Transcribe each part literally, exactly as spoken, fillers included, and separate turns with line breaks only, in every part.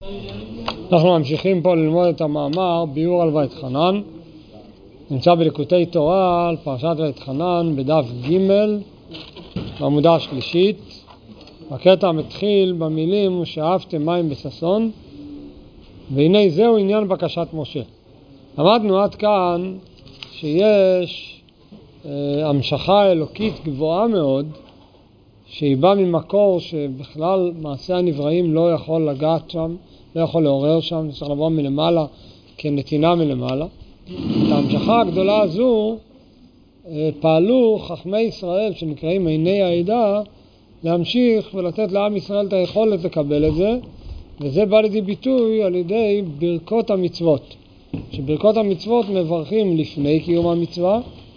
אנחנו ממשיכים פה ללמוד את המאמר ביור על ואתחנן. נמצא בליקוטי תורה על פרשת ואתחנן בדף ג' בעמודה השלישית. הקטע מתחיל במילים ושאבתם מים בששון, והנה זהו עניין בקשת משה. למדנו עד כאן שיש אה, המשכה אלוקית גבוהה מאוד, שהיא באה ממקור שבכלל מעשה הנבראים לא יכול לגעת שם, לא יכול לעורר שם, צריך לבוא מלמעלה כנתינה מלמעלה. את ההמשכה הגדולה הזו פעלו חכמי ישראל שנקראים עיני העדה להמשיך ולתת לעם ישראל את היכולת לקבל את זה, וזה בא לידי ביטוי על ידי ברכות המצוות. שברכות המצוות מברכים לפני קיום המצווה,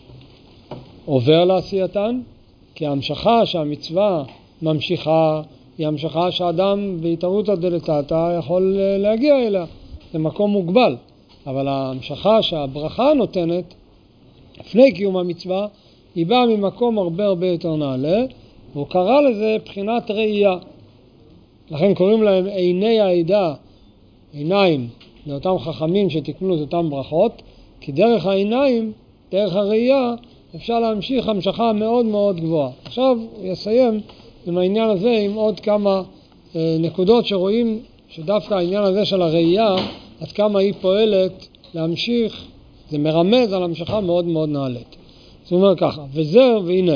עובר לעשייתן, כי ההמשכה שהמצווה ממשיכה היא המשכה שאדם בהתערותא דלתתא יכול להגיע אליה, זה מקום מוגבל. אבל ההמשכה שהברכה נותנת לפני קיום המצווה היא באה ממקום הרבה הרבה יותר נעלה, והוא קרא לזה בחינת ראייה. לכן קוראים להם עיני העדה, עיניים לאותם חכמים שתקנו את אותם ברכות, כי דרך העיניים, דרך הראייה, אפשר להמשיך המשכה מאוד מאוד גבוהה. עכשיו הוא יסיים עם העניין הזה עם עוד כמה אה, נקודות שרואים שדווקא העניין הזה של הראייה, עד כמה היא פועלת להמשיך, זה מרמז על המשכה מאוד מאוד נעלית. זאת אומרת ככה, וזהו והנה,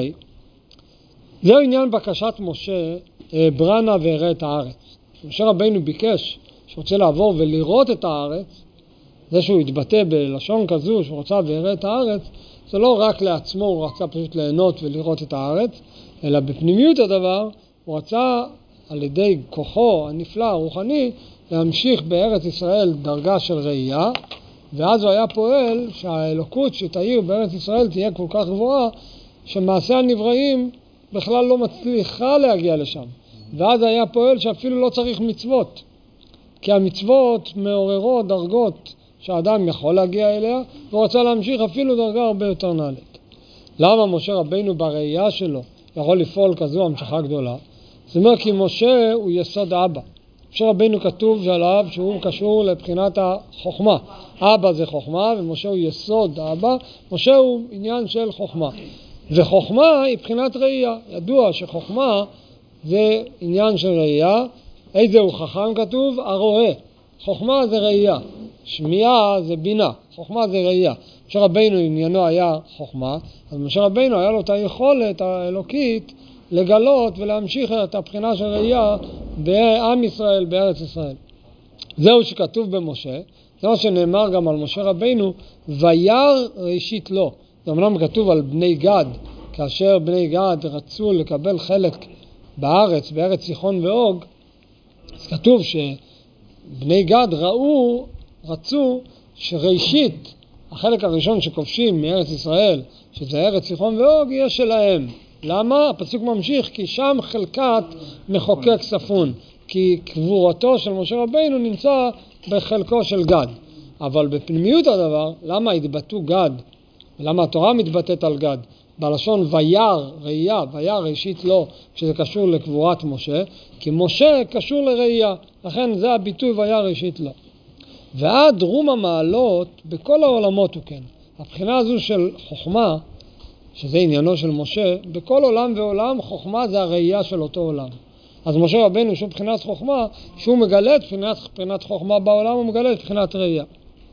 זהו עניין בקשת משה, ברנה ויראה את הארץ. משה רבינו ביקש שרוצה לעבור ולראות את הארץ, זה שהוא התבטא בלשון כזו שרוצה ויראה את הארץ, זה לא רק לעצמו, הוא רצה פשוט ליהנות ולראות את הארץ, אלא בפנימיות הדבר, הוא רצה על ידי כוחו הנפלא, הרוחני, להמשיך בארץ ישראל דרגה של ראייה, ואז הוא היה פועל שהאלוקות שתאיר בארץ ישראל תהיה כל כך גבוהה, שמעשה הנבראים בכלל לא מצליחה להגיע לשם. ואז היה פועל שאפילו לא צריך מצוות, כי המצוות מעוררות דרגות שהאדם יכול להגיע אליה, והוא רצה להמשיך אפילו דרגה הרבה יותר נעלית. למה משה רבינו בראייה שלו יכול לפעול כזו המשכה גדולה? זאת אומרת כי משה הוא יסוד אבא. משה רבינו כתוב עליו שהוא קשור לבחינת החוכמה. אבא זה חוכמה ומשה הוא יסוד אבא. משה הוא עניין של חוכמה. וחוכמה היא בחינת ראייה. ידוע שחוכמה זה עניין של ראייה. איזה הוא חכם כתוב? הרואה. חוכמה זה ראייה. שמיעה זה בינה. חוכמה זה ראייה. משה רבינו עניינו היה חוכמה. אז משה רבינו היה לו את היכולת האלוקית לגלות ולהמשיך את הבחינה של ראייה בעם ישראל, בארץ ישראל. זהו שכתוב במשה, זה מה שנאמר גם על משה רבינו, וירא ראשית לו. זה אמנם כתוב על בני גד, כאשר בני גד רצו לקבל חלק בארץ, בארץ סיחון ואוג, אז כתוב שבני גד ראו, רצו שראשית, החלק הראשון שכובשים מארץ ישראל, שזה ארץ סיחון ואוג, יהיה שלהם. למה? הפסוק ממשיך, כי שם חלקת מחוקק ספון, כי קבורתו של משה רבינו נמצא בחלקו של גד. אבל בפנימיות הדבר, למה התבטאו גד? למה התורה מתבטאת על גד? בלשון וירא, ראייה, וירא ראשית לו, כשזה קשור לקבורת משה, כי משה קשור לראייה, לכן זה הביטוי וירא ראשית לו. ועד רום המעלות, בכל העולמות הוא כן. הבחינה הזו של חוכמה, שזה עניינו של משה, בכל עולם ועולם חוכמה זה הראייה של אותו עולם. אז משה רבינו שהוא בחינת חוכמה, שהוא מגלה את בחינת, בחינת חוכמה בעולם, הוא מגלה את בחינת ראייה.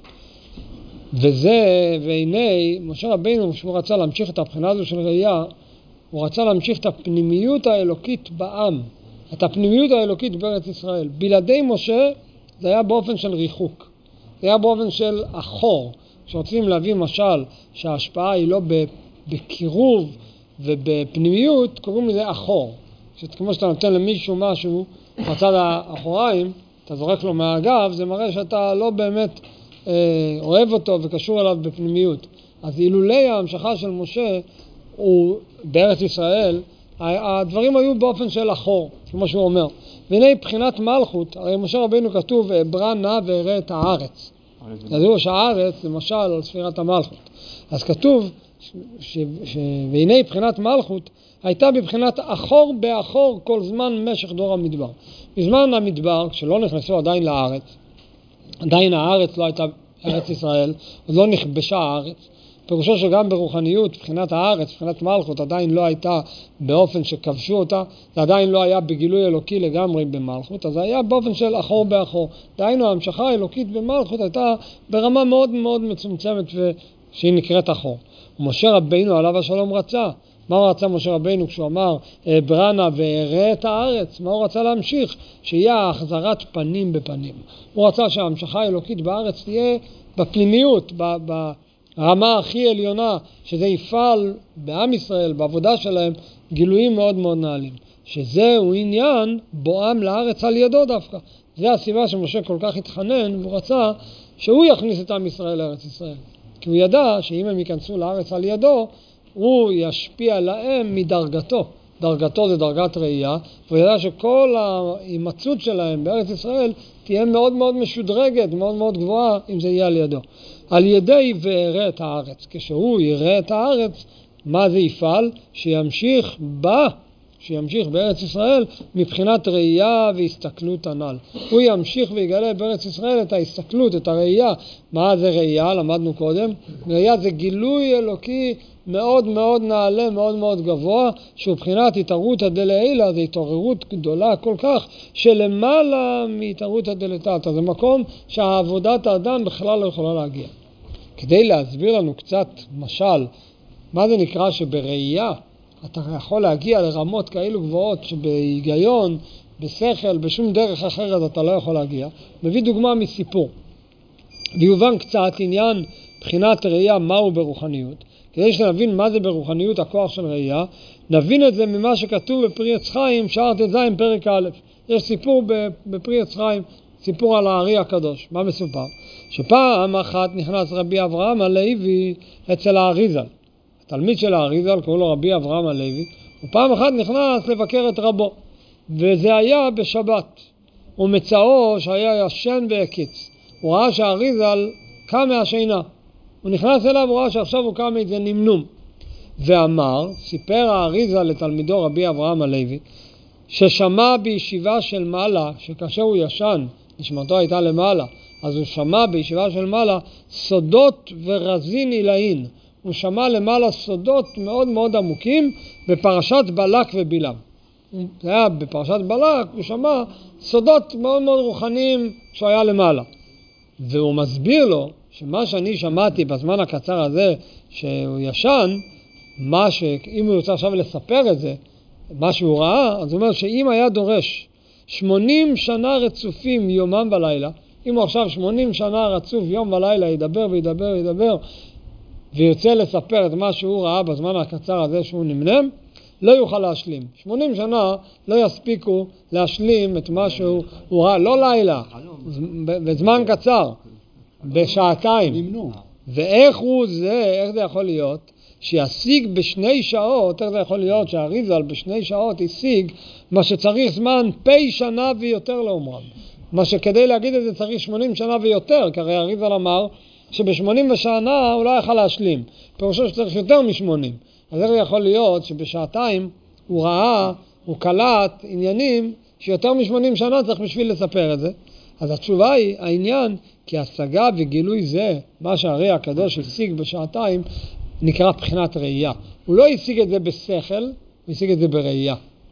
וזה, והנה, משה רבינו שהוא רצה להמשיך את הבחינה הזו של ראייה, הוא רצה להמשיך את הפנימיות האלוקית בעם, את הפנימיות האלוקית בארץ ישראל. בלעדי משה זה היה באופן של ריחוק, זה היה באופן של אחור. כשרוצים להביא משל שההשפעה היא לא ב... בקירוב ובפנימיות, קוראים לזה אחור. כמו שאתה נותן למישהו משהו בצד האחוריים, אתה זורק לו מהגב, זה מראה שאתה לא באמת אה, אוהב אותו וקשור אליו בפנימיות. אז אילולי ההמשכה של משה הוא בארץ ישראל, הדברים היו באופן של אחור, כמו שהוא אומר. והנה בחינת מלכות, הרי משה רבינו כתוב, ברא נא ויראה את הארץ. ידעו שהארץ זה משל על ספירת המלכות. אז כתוב, ש... ש... והנה בחינת מלכות, הייתה בבחינת אחור באחור כל זמן משך דור המדבר. בזמן המדבר, כשלא נכנסו עדיין לארץ, עדיין הארץ לא הייתה ארץ ישראל, עוד לא נכבשה הארץ, פירושו שגם ברוחניות, בחינת הארץ, בחינת מלכות, עדיין לא הייתה באופן שכבשו אותה, זה עדיין לא היה בגילוי אלוקי לגמרי במלכות, אז זה היה באופן של אחור באחור. דהיינו, ההמשכה האלוקית במלכות הייתה ברמה מאוד מאוד מצומצמת שהיא נקראת אחור. ומשה רבינו עליו השלום רצה. מה הוא רצה משה רבינו כשהוא אמר ברנה והראה את הארץ? מה הוא רצה להמשיך? שיהיה החזרת פנים בפנים. הוא רצה שההמשכה האלוקית בארץ תהיה בפנימיות, ב... ב הרמה הכי עליונה, שזה יפעל בעם ישראל, בעבודה שלהם, גילויים מאוד מאוד נעלים. שזהו עניין בואם לארץ על ידו דווקא. זה הסיבה שמשה כל כך התחנן, והוא רצה שהוא יכניס את עם ישראל לארץ ישראל. כי הוא ידע שאם הם ייכנסו לארץ על ידו, הוא ישפיע להם מדרגתו. דרגתו זה דרגת ראייה, והוא ידע שכל ההימצאות שלהם בארץ ישראל תהיה מאוד מאוד משודרגת, מאוד מאוד גבוהה, אם זה יהיה על ידו. על ידי ויראה את הארץ. כשהוא יראה את הארץ, מה זה יפעל? שימשיך בה, שימשיך בארץ ישראל מבחינת ראייה והסתכלות הנ"ל. הוא ימשיך ויגלה בארץ ישראל את ההסתכלות, את הראייה. מה זה ראייה? למדנו קודם. ראייה זה גילוי אלוקי מאוד מאוד נעלה, מאוד מאוד גבוה, שהוא מבחינת התערותא דלעילא, זה התעוררות גדולה כל כך, שלמעלה מהתערותא דלתתא. זה מקום שהעבודת האדם בכלל לא יכולה להגיע. כדי להסביר לנו קצת משל, מה זה נקרא שבראייה אתה יכול להגיע לרמות כאלו גבוהות שבהיגיון, בשכל, בשום דרך אחרת אתה לא יכול להגיע. מביא דוגמה מסיפור. ויובן קצת עניין בחינת ראייה מהו ברוחניות. כדי שנבין מה זה ברוחניות הכוח של ראייה, נבין את זה ממה שכתוב בפרי עץ חיים, שער ט"ז פרק א'. יש סיפור בפרי עץ חיים, סיפור על הארי הקדוש. מה מסופר? שפעם אחת נכנס רבי אברהם הלוי אצל האריזל. התלמיד של האריזל, קראו לו רבי אברהם הלוי, ופעם אחת נכנס לבקר את רבו. וזה היה בשבת. ומצאו שהיה ישן והקיץ. הוא ראה שהאריזל קם מהשינה. הוא נכנס אליו, הוא ראה שעכשיו הוא קם מאיזה נמנום. ואמר, סיפר האריזל לתלמידו רבי אברהם הלוי, ששמע בישיבה של מעלה, שכאשר הוא ישן, נשמתו הייתה למעלה, אז הוא שמע בישיבה של מעלה סודות ורזין עילאין. הוא שמע למעלה סודות מאוד מאוד עמוקים בפרשת בלק ובלעם. זה היה בפרשת בלק, הוא שמע סודות מאוד מאוד רוחניים שהוא היה למעלה. והוא מסביר לו שמה שאני שמעתי בזמן הקצר הזה שהוא ישן, מה שאם הוא רוצה עכשיו לספר את זה, מה שהוא ראה, אז הוא אומר שאם היה דורש שמונים שנה רצופים יומם ולילה, אם הוא עכשיו שמונים שנה רצוף יום ולילה ידבר וידבר וידבר, וירצה לספר את מה שהוא ראה בזמן הקצר הזה שהוא נמנם, לא יוכל להשלים. שמונים שנה לא יספיקו להשלים את מה שהוא ראה, לא לילה, בזמן קצר, בשעתיים. ואיך הוא זה, איך זה יכול להיות? שישיג בשני שעות, איך זה יכול להיות שהאריזל בשני שעות ישיג מה שצריך זמן פי שנה ויותר לאומרם. מה שכדי להגיד את זה צריך שמונים שנה ויותר, כי הרי האריזל אמר שב-שמונים שנה הוא לא יכול להשלים. פירושו שצריך יותר מ-שמונים. אז איך זה יכול להיות שבשעתיים הוא ראה, הוא קלט עניינים שיותר מ-שמונים שנה צריך בשביל לספר את זה? אז התשובה היא, העניין, כי השגה וגילוי זה, מה שהרי הקדוש השיג בשעתיים, נקרא בחינת ראייה. הוא לא השיג את זה בשכל, הוא השיג את זה בראייה.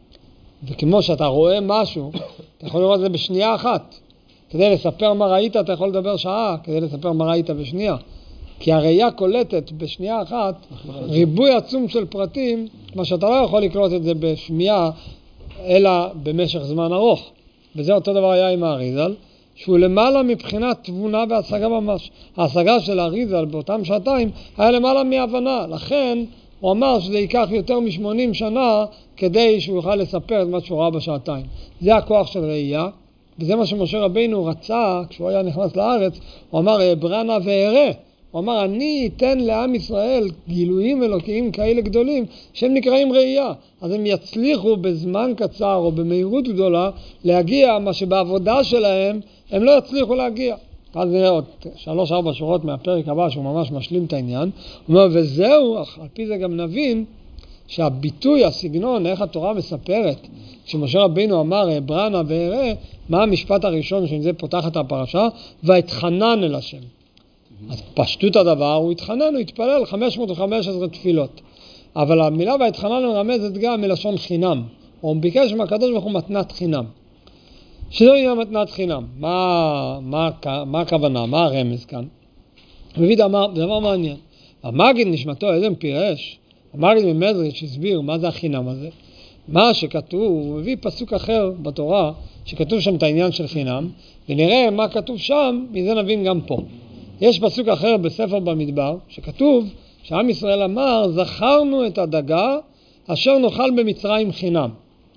וכמו שאתה רואה משהו, אתה יכול לראות את זה בשנייה אחת. כדי לספר מה ראית, אתה יכול לדבר שעה, כדי לספר מה ראית בשנייה. כי הראייה קולטת בשנייה אחת, ריבוי עצום של פרטים, מה שאתה לא יכול לקלוט את זה בשמיעה, אלא במשך זמן ארוך. וזה אותו דבר היה עם האריזל, שהוא למעלה מבחינת תבונה והשגה ממש. ההשגה של האריזל באותם שעתיים היה למעלה מהבנה. לכן הוא אמר שזה ייקח יותר מ-שמונים שנה כדי שהוא יוכל לספר את מה שהוא ראה בשעתיים. זה הכוח של ראייה, וזה מה שמשה רבינו רצה כשהוא היה נכנס לארץ. הוא אמר, ברנה והראה. הוא אמר, אני אתן לעם ישראל גילויים אלוקיים כאלה גדולים שהם נקראים ראייה. אז הם יצליחו בזמן קצר או במהירות גדולה להגיע מה שבעבודה שלהם הם לא יצליחו להגיע. אז נראה עוד שלוש ארבע שורות מהפרק הבא שהוא ממש משלים את העניין. הוא אומר, וזהו, על פי זה גם נבין שהביטוי, הסגנון, איך התורה מספרת, כשמשה רבינו אמר, ברנה ואראה, מה המשפט הראשון שזה פותח את הפרשה? והתחנן אל השם. אז פשטות הדבר, הוא התחנן, הוא התפלל חמש מאות וחמש עשרה תפילות. אבל המילה והתחנן מרמזת גם מלשון חינם. הוא ביקש מהקדוש ברוך הוא מתנת חינם. שזו יהיה מתנת חינם. מה, מה, מה הכוונה? מה הרמז כאן? רביד אמר, דבר מעניין. המגיד נשמתו איזה פירש. המגיד ממזריץ' הסביר מה זה החינם הזה. מה שכתוב, הוא מביא פסוק אחר בתורה, שכתוב שם את העניין של חינם, ונראה מה כתוב שם, מזה נבין גם פה. יש פסוק אחר בספר במדבר, שכתוב שעם ישראל אמר, זכרנו את הדגה אשר נאכל במצרים חינם.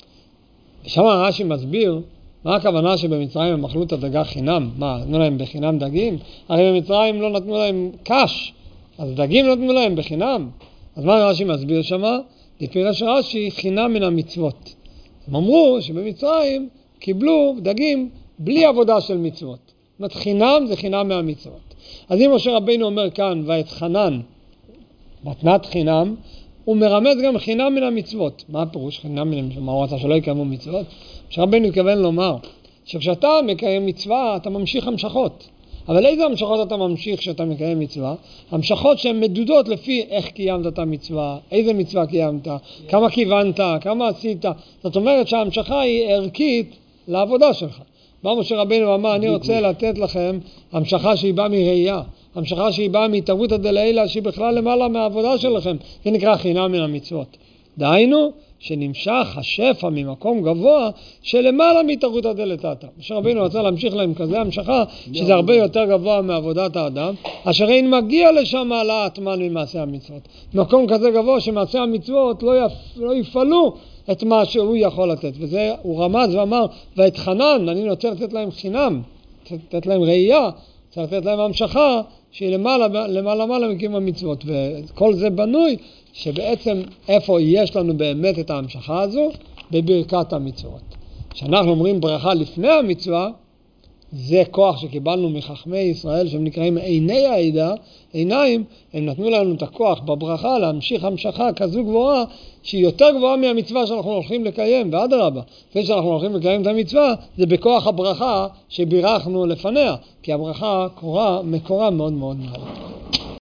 שם רש"י מסביר, מה הכוונה שבמצרים הם אכלו את הדגה חינם? מה, נתנו להם בחינם דגים? הרי במצרים לא נתנו להם קש, אז דגים נתנו להם בחינם. אז מה רש"י מסביר שם? לפירש רש"י חינם מן המצוות. הם אמרו שבמצרים קיבלו דגים בלי עבודה של מצוות. זאת אומרת, חינם זה חינם מהמצוות. אז אם משה רבינו אומר כאן, והתחנן, מתנת חינם, הוא מרמז גם חינם מן המצוות. מה הפירוש חינם מן המצוות? מה הוא רצה שלא יקיימו מצוות? משה רבינו התכוון לומר, שכשאתה מקיים מצווה, אתה ממשיך המשכות. אבל איזה המשכות אתה ממשיך כשאתה מקיים מצווה? המשכות שהן מדודות לפי איך קיימת את המצווה, איזה מצווה קיימת, כמה כיוונת, כמה עשית. זאת אומרת שההמשכה היא ערכית לעבודה שלך. בא משה רבינו אמר, אני רוצה לתת לכם המשכה שהיא באה מראייה, המשכה שהיא באה מהתערותא דלעילא, שהיא בכלל למעלה מהעבודה שלכם. זה נקרא חינם מן המצוות. דהיינו, שנמשך השפע ממקום גבוה שלמעלה מהתערותא דלתתא. משה רבינו רצה להמשיך להם כזה המשכה, שזה הרבה יותר גבוה מעבודת האדם, אשר אין מגיע לשם העלאת מן ממעשה המצוות. מקום כזה גבוה שמעשה המצוות לא, יפ... לא יפעלו את מה שהוא יכול לתת. וזה הוא רמז ואמר, והתחנן, אני רוצה לתת להם חינם, לתת להם ראייה, רוצה לתת להם המשכה, שהיא למעלה, למעלה, למעלה מקים המצוות. וכל זה בנוי, שבעצם איפה יש לנו באמת את ההמשכה הזו? בברכת המצוות. כשאנחנו אומרים ברכה לפני המצווה, זה כוח שקיבלנו מחכמי ישראל, שהם נקראים עיני העדה, עיניים, הם נתנו לנו את הכוח בברכה להמשיך המשכה כזו גבוהה, שהיא יותר גבוהה מהמצווה שאנחנו הולכים לקיים, ואדרבה, לפני שאנחנו הולכים לקיים את המצווה, זה בכוח הברכה שבירכנו לפניה, כי הברכה קורה, מקורה מאוד מאוד מאוד.